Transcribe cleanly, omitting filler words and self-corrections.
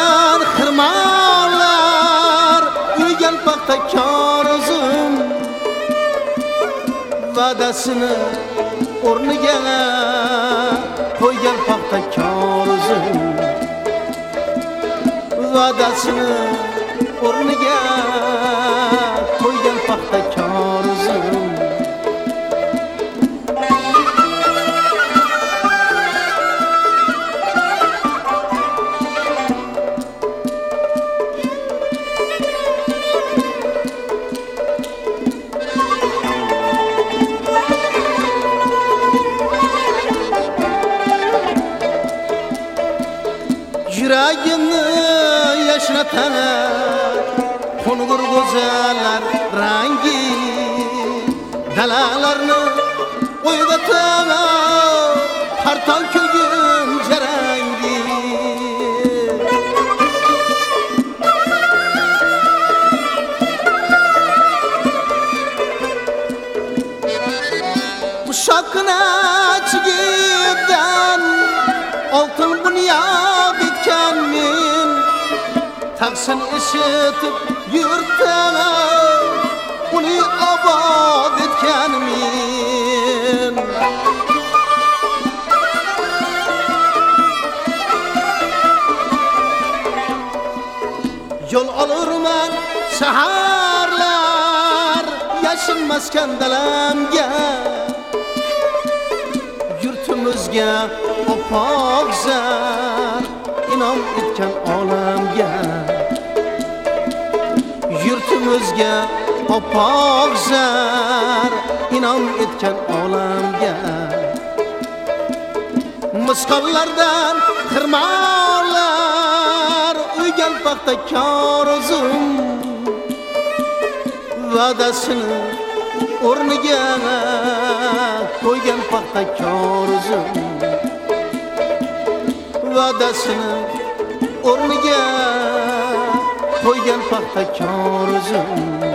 Yollardan xirmonlar uygan paxtakor o'zim va'dasini o'rniga qo'ygan paxtakor o'zim va'dasini o'rniga qo'ygan paxtakor o'zim Yuragimni yashnatan qo'ng'ir go'zallar rangi dalalarni uyg'otan qartal ko'gim jarangi Uşaqına çigibdan oltin bunyod etgan men taqsin eshitib yurtdan uni obod etgan men yo'l olurman saharlar yashin maskan dalamga yurtimizga oppoq zar inom etgan olamga yurtimizga oppoq zar inom etgan olamga misqollardan xirmonlar uygan paxtakor o'zim va'dasini o'rniga qo'ygan paxtakor o'zim va'dasini o'rniga qo'ygan paxtakor o'zim